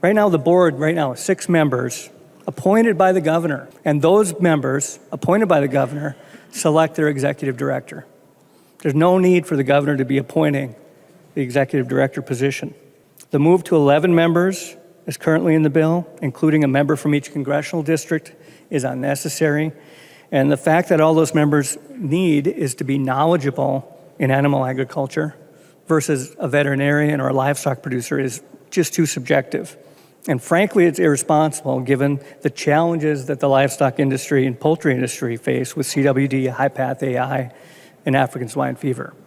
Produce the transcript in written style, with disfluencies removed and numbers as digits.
Right now, the board is 6 members appointed by the governor, and those members appointed by the governor select their executive director. There's no need for the governor to be appointing the executive director position. The move to 11 members is currently in the bill, including a member from each congressional district, is unnecessary. And the fact that all those members need is to be knowledgeable in animal agriculture versus a veterinarian or a livestock producer is just too subjective. And frankly, it's irresponsible given the challenges that the livestock industry and poultry industry face with CWD, high path AI, and African swine fever.